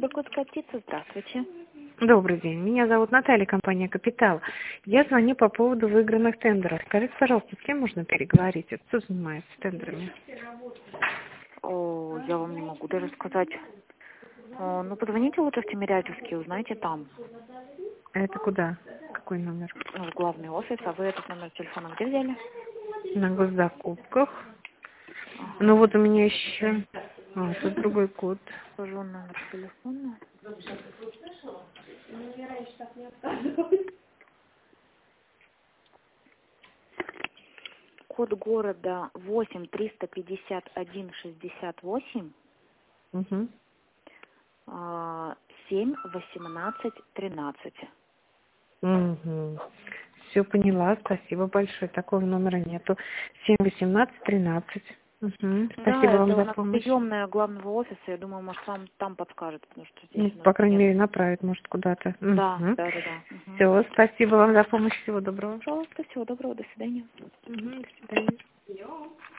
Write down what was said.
Богутская птица, здравствуйте. Добрый день. Меня зовут Наталья, компания «Капитал». Я звоню по поводу выигранных тендеров. Скажите, пожалуйста, с кем можно переговорить? Кто занимается тендерами? О, я вам не могу даже сказать. Ну, позвоните лучше в Тимирязевский, узнайте там. А это куда? Какой номер? Ну, в главный офис, а вы этот номер телефона где взяли? На госзакупках. Ага. Ну вот у меня еще... тут другой код. Скажу номер телефона. Код города 8-351-68, Угу. 7-18-13. Угу. Все поняла. Спасибо большое. Такого номера нету. 7-18-13. Угу. Да, Спасибо вам это у за нас помощь. приемная главного офиса. Я думаю, может, вам там подскажет, потому что здесь Ну, у нас по крайней нет. мере, направит, может, куда-то. Да, Угу. да, да, да. Угу. Все, спасибо вам за помощь. Всего доброго. Пожалуйста, всего доброго, до свидания. Угу. До свидания.